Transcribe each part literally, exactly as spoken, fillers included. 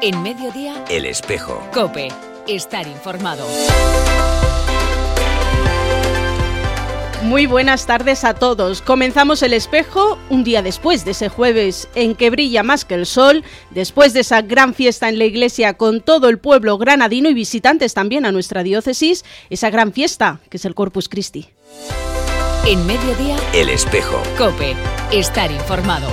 En Mediodía, El Espejo. COPE. Estar informado. Muy buenas tardes a todos. Comenzamos El Espejo un día después de ese jueves en que brilla más que el sol, después de esa gran fiesta en la iglesia con todo el pueblo granadino y visitantes también a nuestra diócesis, esa gran fiesta que es el Corpus Christi. En Mediodía, El Espejo. COPE. Estar informado.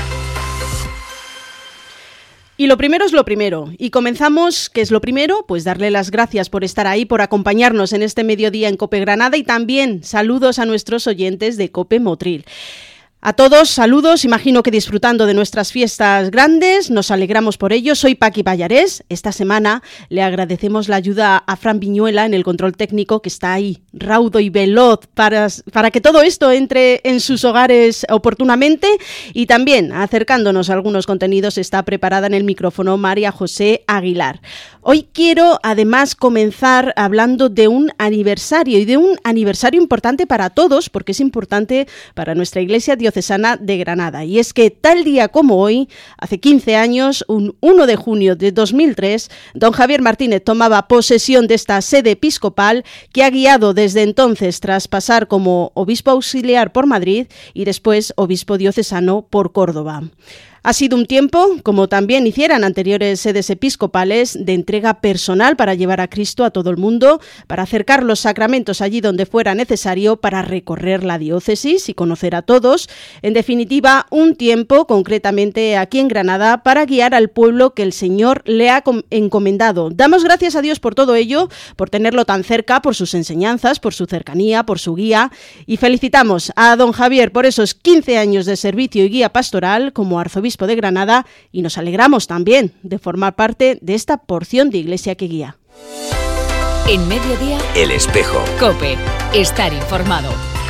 Y lo primero es lo primero. Y comenzamos, ¿qué es lo primero? Pues darle las gracias por estar ahí, por acompañarnos en este mediodía en COPE Granada y también saludos a nuestros oyentes de COPE Motril. A todos, saludos, imagino que disfrutando de nuestras fiestas grandes, nos alegramos por ello. Soy Paqui Pallarés. Esta semana le agradecemos la ayuda a Fran Viñuela en el control técnico, que está ahí, raudo y veloz, para, para que todo esto entre en sus hogares oportunamente. Y también, acercándonos a algunos contenidos, está preparada en el micrófono María José Aguilar. Hoy quiero, además, comenzar hablando de un aniversario, y de un aniversario importante para todos, porque es importante para nuestra Iglesia Diocesana de Granada. Y es que tal día como hoy, hace quince años, un primero de junio de dos mil tres, don Javier Martínez tomaba posesión de esta sede episcopal que ha guiado desde entonces tras pasar como obispo auxiliar por Madrid y después obispo diocesano por Córdoba. Ha sido un tiempo, como también hicieran anteriores sedes episcopales, de entrega personal para llevar a Cristo a todo el mundo, para acercar los sacramentos allí donde fuera necesario, para recorrer la diócesis y conocer a todos. En definitiva, un tiempo, concretamente aquí en Granada, para guiar al pueblo que el Señor le ha encomendado. Damos gracias a Dios por todo ello, por tenerlo tan cerca, por sus enseñanzas, por su cercanía, por su guía. Y felicitamos a don Javier por esos quince años de servicio y guía pastoral como arzobispo de Granada, y nos alegramos también de formar parte de esta porción de iglesia que guía. En Mediodía, El Espejo. COPE. Estar informado.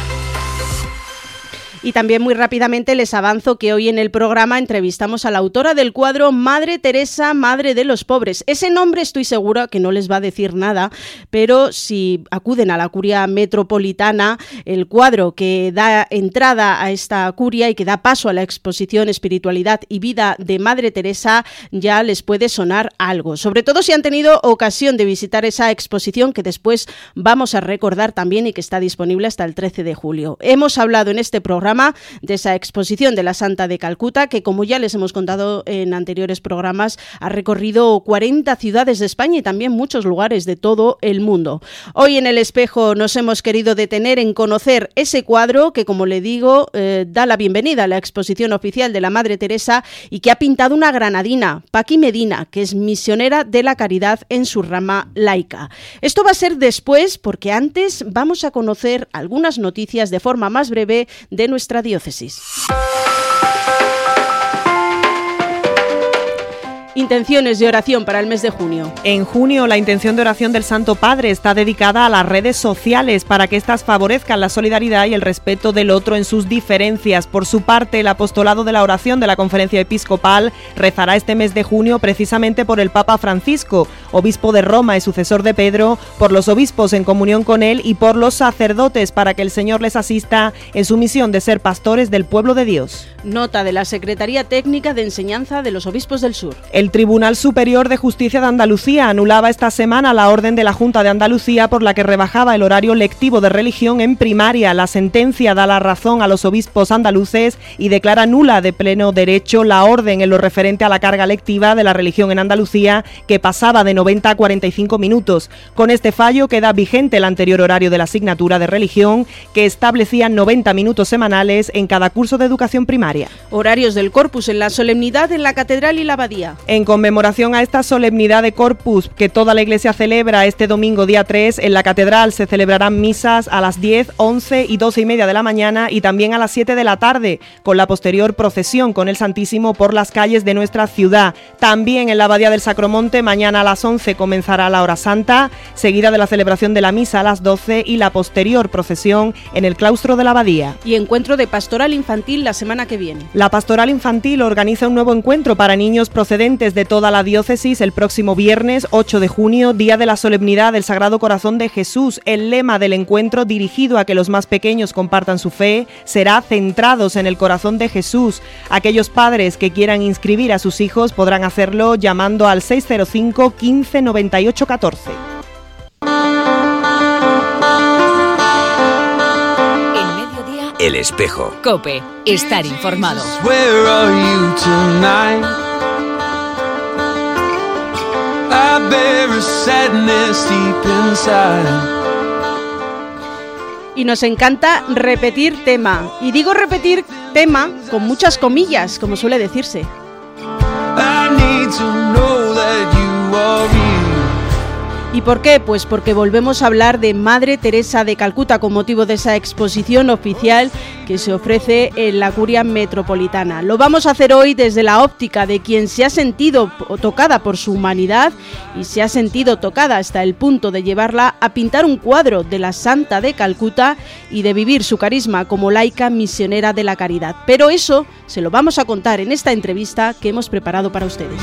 Y también muy rápidamente les avanzo que hoy en el programa entrevistamos a la autora del cuadro Madre Teresa, Madre de los Pobres. Ese nombre estoy segura que no les va a decir nada, pero si acuden a la curia metropolitana, el cuadro que da entrada a esta curia y que da paso a la exposición Espiritualidad y Vida de Madre Teresa ya les puede sonar algo. Sobre todo si han tenido ocasión de visitar esa exposición que después vamos a recordar también y que está disponible hasta el trece de julio. Hemos hablado en este programa de esa exposición de la Santa de Calcuta, que como ya les hemos contado en anteriores programas, ha recorrido cuarenta ciudades de España y también muchos lugares de todo el mundo. Hoy en El Espejo nos hemos querido detener en conocer ese cuadro que, como le digo, eh, da la bienvenida a la exposición oficial de la Madre Teresa y que ha pintado una granadina, Paqui Medina, que es misionera de la caridad en su rama laica. Esto va a ser después, porque antes vamos a conocer algunas noticias de forma más breve de nuestra nuestra diócesis. Intenciones de oración para el mes de junio. En junio, la intención de oración del Santo Padre está dedicada a las redes sociales para que éstas favorezcan la solidaridad y el respeto del otro en sus diferencias. Por su parte, el apostolado de la oración de la Conferencia Episcopal rezará este mes de junio precisamente por el Papa Francisco, obispo de Roma y sucesor de Pedro, por los obispos en comunión con él y por los sacerdotes para que el Señor les asista en su misión de ser pastores del pueblo de Dios. Nota de la Secretaría Técnica de Enseñanza de los Obispos del Sur. El Tribunal Superior de Justicia de Andalucía anulaba esta semana la orden de la Junta de Andalucía por la que rebajaba el horario lectivo de religión en primaria. La sentencia da la razón a los obispos andaluces y declara nula de pleno derecho la orden en lo referente a la carga lectiva de la religión en Andalucía, que pasaba de noventa a cuarenta y cinco minutos. Con este fallo queda vigente el anterior horario de la asignatura de religión, que establecía noventa minutos semanales en cada curso de educación primaria. Horarios del Corpus en la solemnidad en la Catedral y la Abadía. En conmemoración a esta solemnidad de Corpus que toda la Iglesia celebra este domingo día tres, en la Catedral se celebrarán misas a las diez, once y doce y media de la mañana y también a las siete de la tarde, con la posterior procesión con el Santísimo por las calles de nuestra ciudad. También en la Abadía del Sacromonte, mañana a las once comenzará la hora santa, seguida de la celebración de la misa a las doce y la posterior procesión en el claustro de la Abadía. Y encuentro de pastoral infantil la semana que viene. La pastoral infantil organiza un nuevo encuentro para niños procedentes pendientes de toda la diócesis el próximo viernes ocho de junio, día de la solemnidad del Sagrado Corazón de Jesús. El lema del encuentro, dirigido a que los más pequeños compartan su fe, será Centrados en el Corazón de Jesús. Aquellos padres que quieran inscribir a sus hijos podrán hacerlo llamando al seis cero cinco, quince, noventa y ocho, catorce. El Espejo. COPE. Estar informado. Y nos encanta repetir tema. Y digo repetir tema con muchas comillas, como suele decirse. ¿Y por qué? Pues porque volvemos a hablar de Madre Teresa de Calcuta con motivo de esa exposición oficial que se ofrece en la Curia Metropolitana. Lo vamos a hacer hoy desde la óptica de quien se ha sentido tocada por su humanidad y se ha sentido tocada hasta el punto de llevarla a pintar un cuadro de la Santa de Calcuta y de vivir su carisma como laica misionera de la caridad. Pero eso se lo vamos a contar en esta entrevista que hemos preparado para ustedes.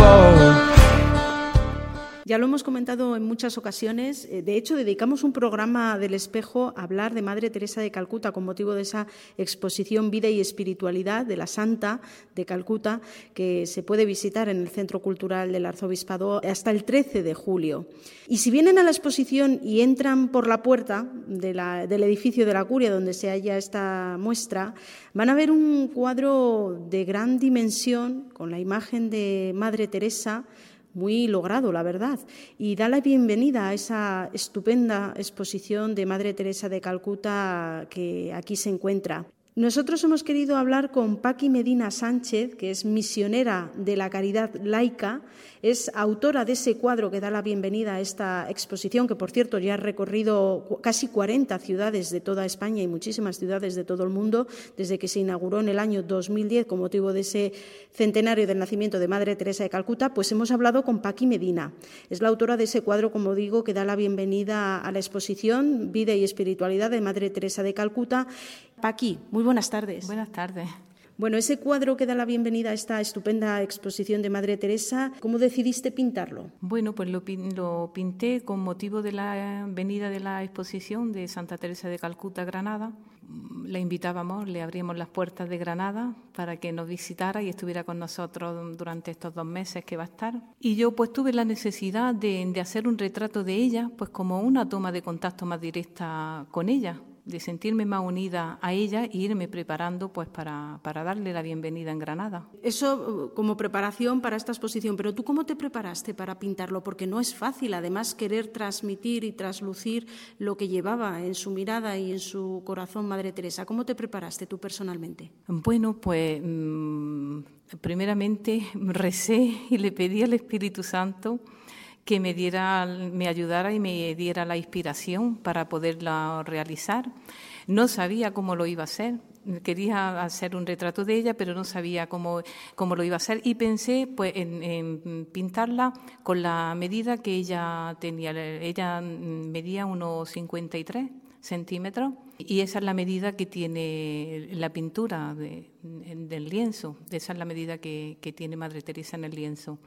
Ya lo hemos comentado en muchas ocasiones, de hecho dedicamos un programa del Espejo a hablar de Madre Teresa de Calcuta con motivo de esa exposición Vida y Espiritualidad de la Santa de Calcuta que se puede visitar en el Centro Cultural del Arzobispado hasta el trece de julio. Y si vienen a la exposición y entran por la puerta de la, del edificio de la Curia donde se halla esta muestra, van a ver un cuadro de gran dimensión con la imagen de Madre Teresa, muy logrado, la verdad, y da la bienvenida a esa estupenda exposición de Madre Teresa de Calcuta que aquí se encuentra. Nosotros hemos querido hablar con Paqui Medina Sánchez, que es misionera de la caridad laica, es autora de ese cuadro que da la bienvenida a esta exposición, que por cierto ya ha recorrido casi cuarenta ciudades de toda España y muchísimas ciudades de todo el mundo, desde que se inauguró en el año dos mil diez con motivo de ese centenario del nacimiento de Madre Teresa de Calcuta. Pues hemos hablado con Paqui Medina, es la autora de ese cuadro, como digo, que da la bienvenida a la exposición Vida y Espiritualidad de Madre Teresa de Calcuta. Paqui, muy buenas tardes. Buenas tardes. Bueno, ese cuadro que da la bienvenida a esta estupenda exposición de Madre Teresa, ¿cómo decidiste pintarlo? Bueno, pues lo, lo pinté con motivo de la venida de la exposición de Santa Teresa de Calcuta, Granada. La invitábamos, le abríamos las puertas de Granada para que nos visitara y estuviera con nosotros durante estos dos meses que va a estar. Y yo pues tuve la necesidad de, de hacer un retrato de ella, pues como una toma de contacto más directa con ella, de sentirme más unida a ella e irme preparando pues para, para darle la bienvenida en Granada. Eso como preparación para esta exposición, pero ¿tú cómo te preparaste para pintarlo? Porque no es fácil, además, querer transmitir y traslucir lo que llevaba en su mirada y en su corazón Madre Teresa. ¿Cómo te preparaste tú personalmente? Bueno, pues mmm, primeramente recé y le pedí al Espíritu Santo que me diera, me ayudara y me diera la inspiración para poderla realizar. No sabía cómo lo iba a hacer. Quería hacer un retrato de ella, pero no sabía cómo, cómo lo iba a hacer y pensé pues en, en pintarla con la medida que ella tenía. Ella medía unos cincuenta y tres centímetros y esa es la medida que tiene la pintura de, del lienzo. Esa es la medida que, que tiene Madre Teresa en el lienzo.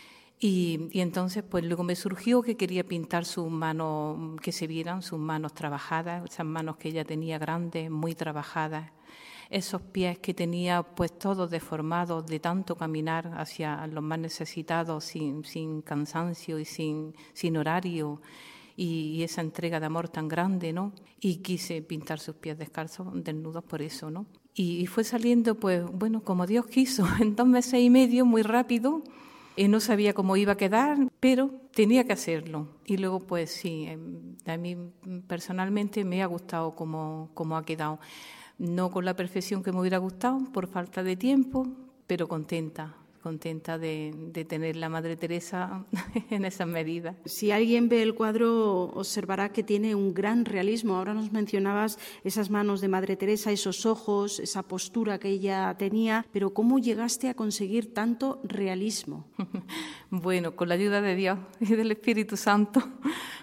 Y, y entonces pues luego me surgió que quería pintar sus manos, que se vieran sus manos trabajadas, esas manos que ella tenía grandes, muy trabajadas, esos pies que tenía pues todos deformados de tanto caminar hacia los más necesitados sin, sin cansancio y sin, sin horario, y, y esa entrega de amor tan grande, ¿no? Y quise pintar sus pies descalzos, desnudos por eso, ¿no? Y, y fue saliendo pues bueno, como Dios quiso, en dos meses y medio, muy rápido. Eh, no sabía cómo iba a quedar, pero tenía que hacerlo. Y luego, pues sí, eh, a mí personalmente me ha gustado cómo, cómo ha quedado. No con la perfección que me hubiera gustado, por falta de tiempo, pero contenta, contenta de, de tener la Madre Teresa en esas medidas. Si alguien ve el cuadro, observará que tiene un gran realismo. Ahora nos mencionabas esas manos de Madre Teresa, esos ojos, esa postura que ella tenía, pero ¿cómo llegaste a conseguir tanto realismo? Bueno, con la ayuda de Dios y del Espíritu Santo,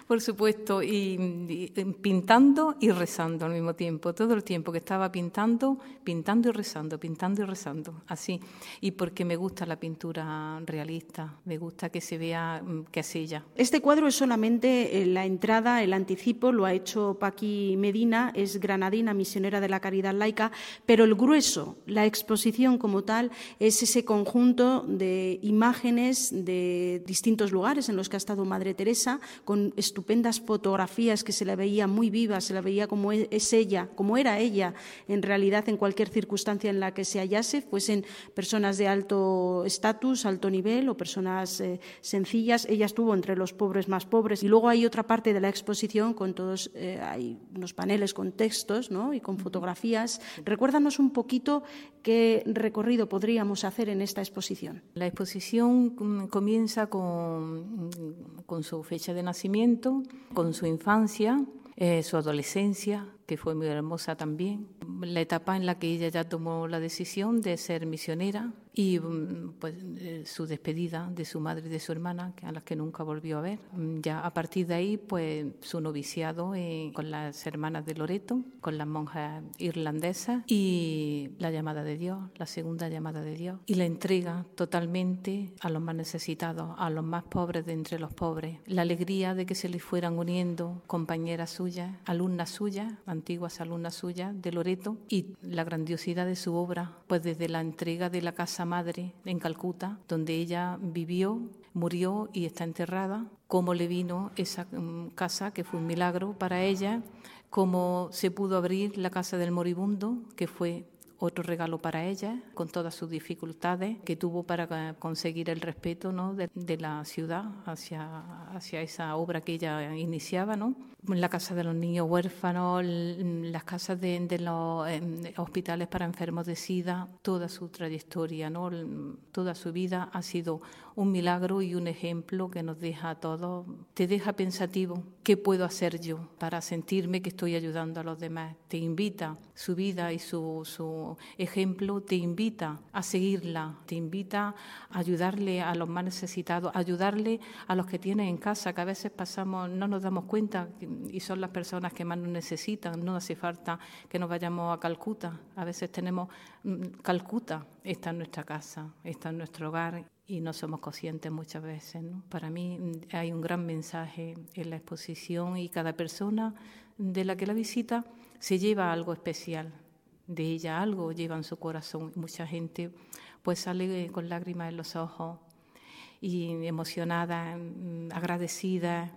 Por supuesto, y, y pintando y rezando al mismo tiempo. Todo el tiempo que estaba pintando, pintando y rezando, pintando y rezando, así. Y porque me gusta la pintura realista, me gusta que se vea que es ella. Este cuadro es solamente la entrada, el anticipo, lo ha hecho Paqui Medina, es granadina, misionera de la Caridad Laica, pero el grueso, la exposición como tal, es ese conjunto de imágenes de distintos lugares en los que ha estado Madre Teresa, con estupendas fotografías que se la veía muy viva, se la veía como es ella, como era ella en realidad en cualquier circunstancia en la que se hallase, fuesen personas de alto estatus, alto nivel o personas eh, sencillas. Ella estuvo entre los pobres más pobres. Y luego hay otra parte de la exposición con todos, eh, hay unos paneles con textos, ¿no?, y con fotografías. Recuérdanos un poquito qué recorrido podríamos hacer en esta exposición. La exposición comienza con, con su fecha de nacimiento, con su infancia, eh, su adolescencia, que fue muy hermosa también, la etapa en la que ella ya tomó la decisión de ser misionera y pues eh, su despedida de su madre y de su hermana, a las que nunca volvió a ver. Ya a partir de ahí, pues su noviciado eh, con las hermanas de Loreto, con las monjas irlandesas y la llamada de Dios, la segunda llamada de Dios, y la entrega totalmente a los más necesitados, a los más pobres de entre los pobres. La alegría de que se les fueran uniendo compañeras suyas, alumnas suyas, antiguas alumnas suyas de Loreto, y la grandiosidad de su obra, pues desde la entrega de la casa madre en Calcuta, donde ella vivió, murió y está enterrada, cómo le vino esa um, casa, que fue un milagro para ella, cómo se pudo abrir la casa del moribundo, que fue otro regalo para ella, con todas sus dificultades que tuvo para conseguir el respeto, ¿no?, de, de la ciudad hacia, hacia esa obra que ella iniciaba, ¿no? La casa de los niños huérfanos, las casas de, de los eh, hospitales para enfermos de SIDA, toda su trayectoria, ¿no?, toda su vida ha sido un milagro y un ejemplo que nos deja a todos, te deja pensativo. ¿Qué puedo hacer yo para sentirme que estoy ayudando a los demás? Te invita, su vida y su, su ejemplo te invita a seguirla, te invita a ayudarle a los más necesitados, a ayudarle a los que tienen en casa, que a veces pasamos, no nos damos cuenta y son las personas que más nos necesitan. No hace falta que nos vayamos a Calcuta, a veces tenemos Calcuta, está en nuestra casa, está en nuestro hogar y no somos conscientes muchas veces, ¿no? Para mí hay un gran mensaje en la exposición y cada persona de la que la visita se lleva algo especial. De ella algo lleva en su corazón. Mucha gente pues sale con lágrimas en los ojos y emocionada, agradecida.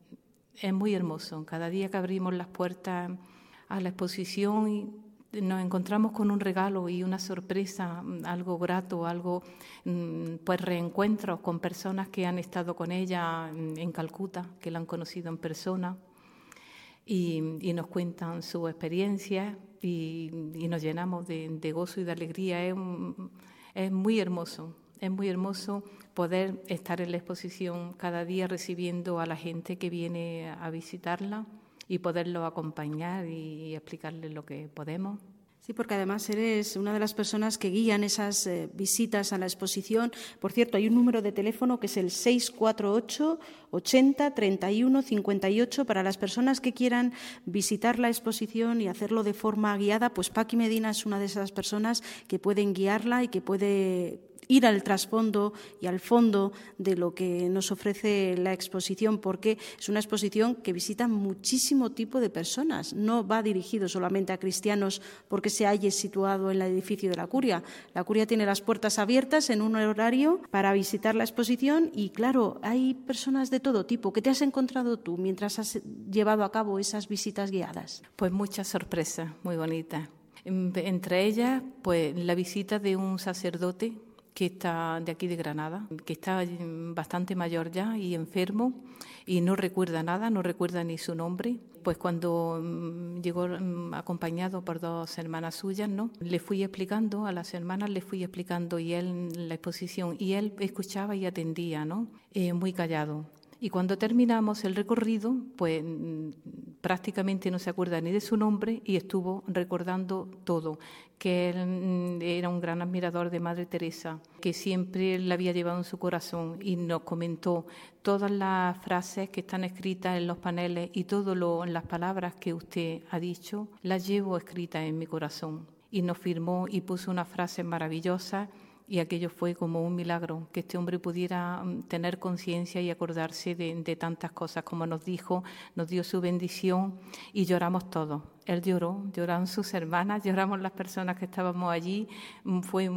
Es muy hermoso. Cada día que abrimos las puertas a la exposición nos encontramos con un regalo y una sorpresa, algo grato, algo, pues reencuentros con personas que han estado con ella en Calcuta, que la han conocido en persona y, y nos cuentan su experiencia y, y nos llenamos de, de gozo y de alegría. Es, un, es muy hermoso, es muy hermoso poder estar en la exposición cada día recibiendo a la gente que viene a visitarla y poderlo acompañar y explicarles lo que podemos. Sí, porque además eres una de las personas que guían esas eh, visitas a la exposición. Por cierto, hay un número de teléfono que es el seis cuatro ocho, ochenta, treinta y uno, cincuenta y ocho para las personas que quieran visitar la exposición y hacerlo de forma guiada. Pues Paqui Medina es una de esas personas que pueden guiarla y que puede ir al trasfondo y al fondo de lo que nos ofrece la exposición, porque es una exposición que visita muchísimo tipo de personas. No va dirigido solamente a cristianos porque se halle situado en el edificio de la Curia. La Curia tiene las puertas abiertas en un horario para visitar la exposición y, claro, hay personas de todo tipo. ¿Qué te has encontrado tú mientras has llevado a cabo esas visitas guiadas? Pues muchas sorpresas muy bonitas. Entre ellas, pues la visita de un sacerdote que está de aquí de Granada, que está bastante mayor ya y enfermo y no recuerda nada, no recuerda ni su nombre. Pues cuando llegó acompañado por dos hermanas suyas, ¿no?, le fui explicando, a las hermanas le fui explicando y él la exposición, y él escuchaba y atendía, ¿no?, eh, muy callado. Y cuando terminamos el recorrido, pues prácticamente no se acuerda ni de su nombre y estuvo recordando todo, que él era un gran admirador de Madre Teresa, que siempre la había llevado en su corazón, y nos comentó todas las frases que están escritas en los paneles y todas las palabras que usted ha dicho, las llevo escritas en mi corazón. Y nos firmó y puso unas frases maravillosas. Y aquello fue como un milagro, que este hombre pudiera tener conciencia y acordarse de, de tantas cosas. Como nos dijo, nos dio su bendición y lloramos todos. Él lloró, lloraron sus hermanas, lloramos las personas que estábamos allí. Fue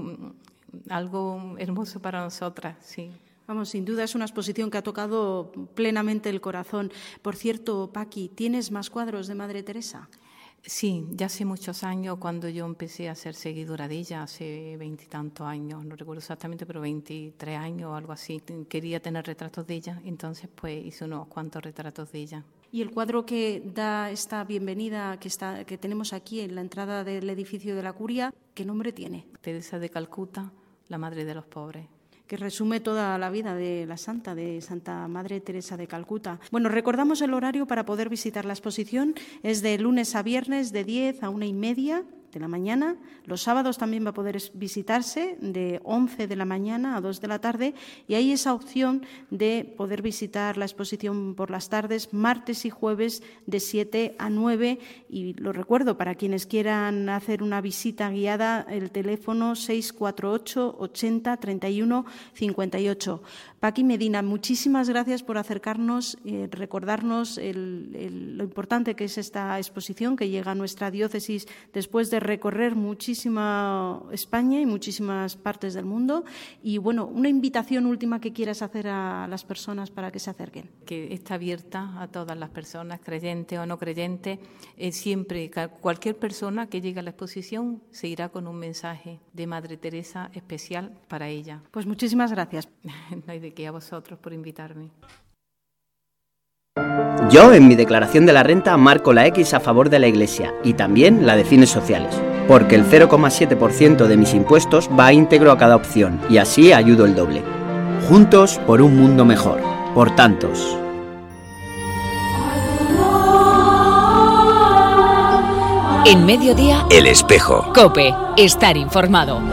algo hermoso para nosotras, sí. Vamos, sin duda es una exposición que ha tocado plenamente el corazón. Por cierto, Paqui, ¿tienes más cuadros de Madre Teresa? Sí, ya hace muchos años, cuando yo empecé a ser seguidora de ella, hace veintitantos años, no recuerdo exactamente, pero veintitrés años o algo así, quería tener retratos de ella, entonces pues hice unos cuantos retratos de ella. Y el cuadro que da esta bienvenida que, está, que tenemos aquí en la entrada del edificio de la Curia, ¿qué nombre tiene? Teresa de Calcuta, la madre de los pobres. Que resume toda la vida de la santa, de Santa Madre Teresa de Calcuta. Bueno, recordamos el horario para poder visitar la exposición. Es de lunes a viernes de diez a una y media de la mañana. Los sábados también va a poder visitarse de once de la mañana a dos de la tarde, y hay esa opción de poder visitar la exposición por las tardes, martes y jueves de siete a nueve. Y lo recuerdo, para quienes quieran hacer una visita guiada, el teléfono seis cuatro ocho, ochenta, treinta y uno, cincuenta y ocho. Paqui Medina, muchísimas gracias por acercarnos, eh, recordarnos el, el, lo importante que es esta exposición que llega a nuestra diócesis después de recorrer muchísima España y muchísimas partes del mundo. Y bueno, una invitación última que quieras hacer a las personas para que se acerquen. Que está abierta a todas las personas, creyentes o no creyentes. Eh, siempre, cualquier persona que llegue a la exposición se irá con un mensaje de Madre Teresa especial para ella. Pues muchísimas gracias. No hay de qué, a vosotros por invitarme. Yo, en mi declaración de la renta, marco la X a favor de la Iglesia y también la de fines sociales, porque el cero coma siete por ciento de mis impuestos va íntegro a cada opción y así ayudo el doble. Juntos por un mundo mejor, por tantos. En Mediodía, El Espejo. COPE, estar informado.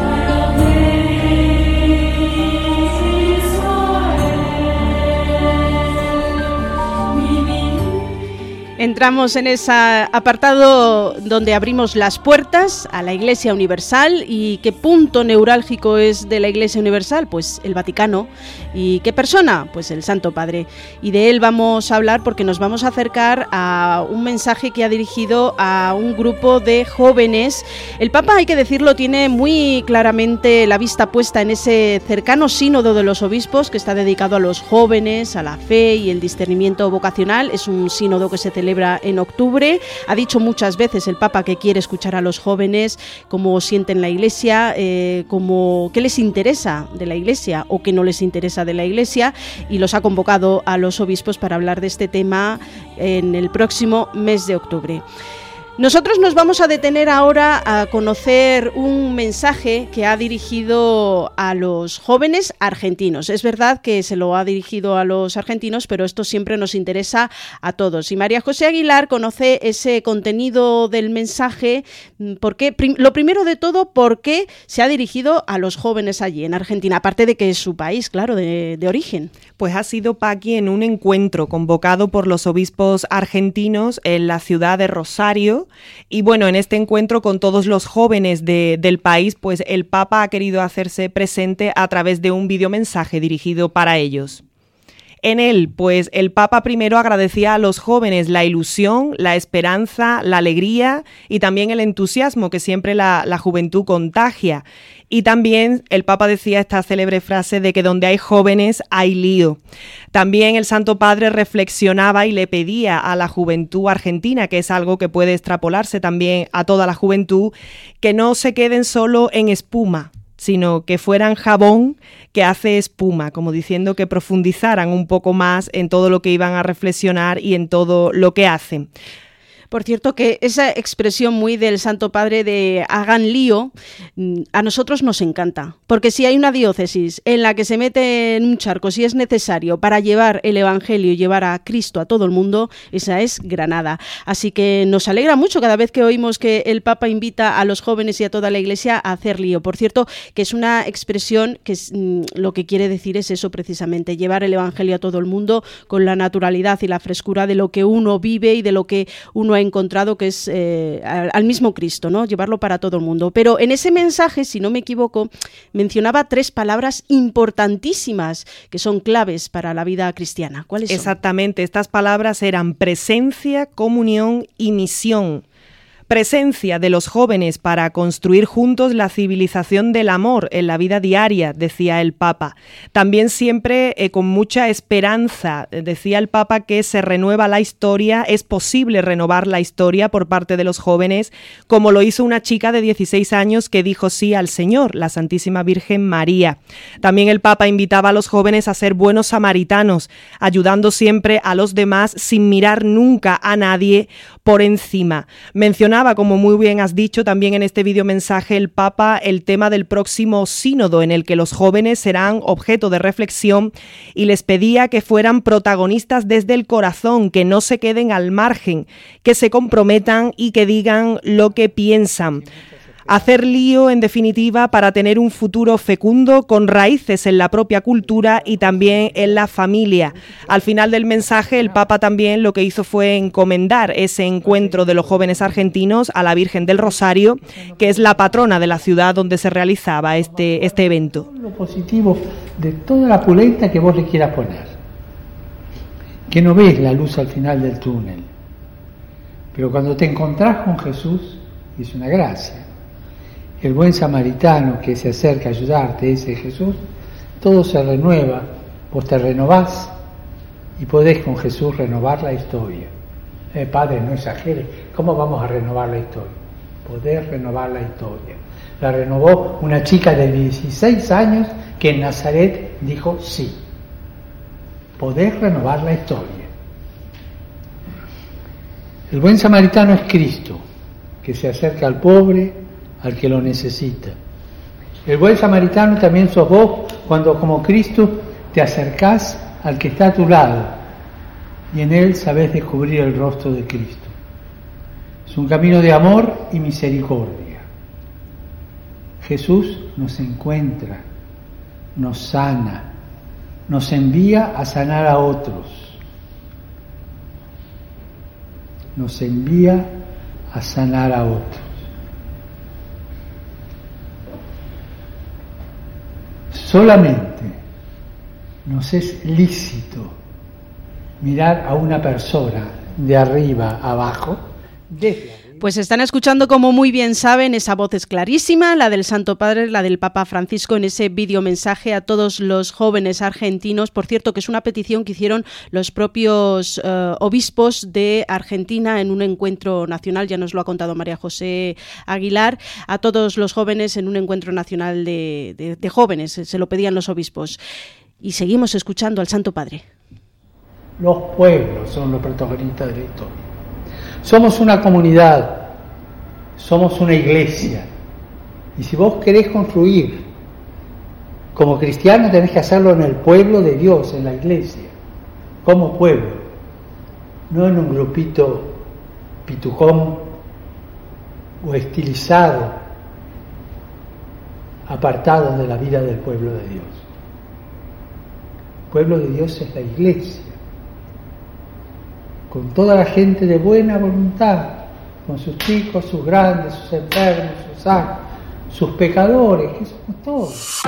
Entramos en ese apartado donde abrimos las puertas a la Iglesia Universal. ¿Y qué punto neurálgico es de la Iglesia Universal? Pues el Vaticano. ¿Y qué persona? Pues el Santo Padre. Y de él vamos a hablar porque nos vamos a acercar a un mensaje que ha dirigido a un grupo de jóvenes. El Papa, hay que decirlo, tiene muy claramente la vista puesta en ese cercano sínodo de los obispos que está dedicado a los jóvenes, a la fe y el discernimiento vocacional. Es un sínodo que se celebra en octubre. Ha dicho muchas veces el Papa que quiere escuchar a los jóvenes, cómo sienten la Iglesia, eh, cómo, qué les interesa de la Iglesia o qué no les interesa de la Iglesia, y los ha convocado a los obispos para hablar de este tema en el próximo mes de octubre. Nosotros nos vamos a detener ahora a conocer un mensaje que ha dirigido a los jóvenes argentinos. Es verdad que se lo ha dirigido a los argentinos, pero esto siempre nos interesa a todos. Y María José Aguilar conoce ese contenido del mensaje. ¿Por qué? Lo primero de todo, ¿por qué se ha dirigido a los jóvenes allí en Argentina? Aparte de que es su país, claro, de, de origen. Pues ha sido, Paqui, en un encuentro convocado por los obispos argentinos en la ciudad de Rosario. Y bueno, en este encuentro con todos los jóvenes de, del país, pues el Papa ha querido hacerse presente a través de un videomensaje dirigido para ellos. En él, pues el Papa primero agradecía a los jóvenes la ilusión, la esperanza, la alegría y también el entusiasmo que siempre la, la juventud contagia. Y también el Papa decía esta célebre frase de que donde hay jóvenes hay lío. También el Santo Padre reflexionaba y le pedía a la juventud argentina, que es algo que puede extrapolarse también a toda la juventud, que no se queden solo en espuma, sino que fueran jabón que hace espuma, como diciendo que profundizaran un poco más en todo lo que iban a reflexionar y en todo lo que hacen. Por cierto, que esa expresión muy del Santo Padre de hagan lío, a nosotros nos encanta, porque si hay una diócesis en la que se mete en un charco, si es necesario, para llevar el Evangelio y llevar a Cristo a todo el mundo, esa es Granada. Así que nos alegra mucho cada vez que oímos que el Papa invita a los jóvenes y a toda la Iglesia a hacer lío. Por cierto, que es una expresión que es, mm, lo que quiere decir es eso precisamente, llevar el Evangelio a todo el mundo con la naturalidad y la frescura de lo que uno vive y de lo que uno ha encontrado, que es eh, al mismo Cristo, ¿no? Llevarlo para todo el mundo. Pero en ese mensaje, si no me equivoco, mencionaba tres palabras importantísimas que son claves para la vida cristiana. ¿Cuáles son? Exactamente, estas palabras eran presencia, comunión y misión. Presencia de los jóvenes para construir juntos la civilización del amor en la vida diaria, decía el Papa. También siempre eh, con mucha esperanza, decía el Papa que se renueva la historia, es posible renovar la historia por parte de los jóvenes, como lo hizo una chica de dieciséis años que dijo sí al Señor, la Santísima Virgen María. También el Papa invitaba a los jóvenes a ser buenos samaritanos, ayudando siempre a los demás sin mirar nunca a nadie por encima. Mencionaba, como muy bien has dicho, también en este videomensaje el Papa el tema del próximo sínodo en el que los jóvenes serán objeto de reflexión y les pedía que fueran protagonistas desde el corazón, que no se queden al margen, que se comprometan y que digan lo que piensan. Hacer lío, en definitiva, para tener un futuro fecundo con raíces en la propia cultura y también en la familia. Al final del mensaje, el Papa también lo que hizo fue encomendar ese encuentro de los jóvenes argentinos a la Virgen del Rosario, que es la patrona de la ciudad donde se realizaba este, este evento. Lo positivo de toda la pulenta que vos le quieras poner, que no ves la luz al final del túnel, pero cuando te encontrás con Jesús, es una gracia. El buen samaritano que se acerca a ayudarte, ese Jesús, todo se renueva, vos te renovás y podés con Jesús renovar la historia. Eh, padre, no exagere, ¿cómo vamos a renovar la historia? Podés renovar la historia. La renovó una chica de dieciséis años que en Nazaret dijo sí. Podés renovar la historia. El buen samaritano es Cristo, que se acerca al pobre, al que lo necesita. El buen samaritano también sos vos cuando como Cristo te acercás al que está a tu lado y en él sabés descubrir el rostro de Cristo. Es un camino de amor y misericordia. Jesús nos encuentra, nos sana, nos envía a sanar a otros. Nos envía a sanar a otros. Solamente nos es lícito mirar a una persona de arriba a abajo, desde arriba. Pues están escuchando, como muy bien saben, esa voz es clarísima, la del Santo Padre, la del Papa Francisco en ese videomensaje a todos los jóvenes argentinos. Por cierto, que es una petición que hicieron los propios uh, obispos de Argentina en un encuentro nacional, ya nos lo ha contado María José Aguilar, a todos los jóvenes en un encuentro nacional de, de, de jóvenes, se lo pedían los obispos. Y seguimos escuchando al Santo Padre. Los pueblos son los protagonistas de la historia. Somos una comunidad, somos una iglesia. Y si vos querés construir como cristiano, tenés que hacerlo en el pueblo de Dios, en la iglesia, como pueblo, no en un grupito pitucón o estilizado, apartado de la vida del pueblo de Dios. El pueblo de Dios es la iglesia, con toda la gente de buena voluntad, con sus chicos, sus grandes, sus enfermos, sus sanos, sus pecadores, que somos todos.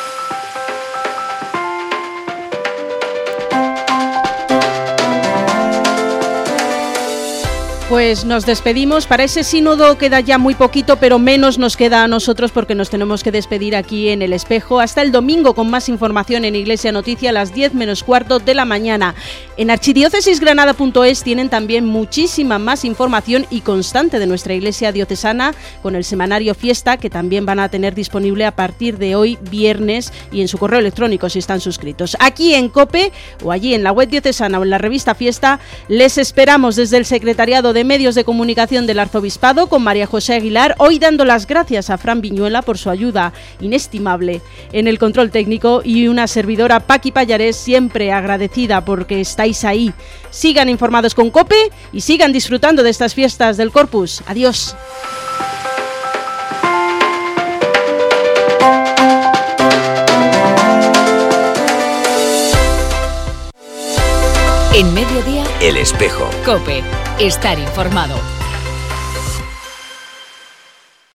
Pues nos despedimos. Para ese sínodo queda ya muy poquito, pero menos nos queda a nosotros porque nos tenemos que despedir aquí en El Espejo. Hasta el domingo con más información en Iglesia Noticia a las diez menos cuarto de la mañana. En archidiócesisgranada punto es tienen también muchísima más información y constante de nuestra Iglesia diocesana con el semanario Fiesta, que también van a tener disponible a partir de hoy viernes y en su correo electrónico si están suscritos. Aquí en COPE o allí en la web diocesana o en la revista Fiesta les esperamos desde el Secretariado de de Medios de Comunicación del Arzobispado con María José Aguilar, hoy dando las gracias a Fran Viñuela por su ayuda inestimable en el control técnico, y una servidora, Paqui Pallarés, siempre agradecida porque estáis ahí. Sigan informados con COPE y sigan disfrutando de estas fiestas del Corpus. Adiós. En Mediodía, El Espejo. COPE. Estar informado.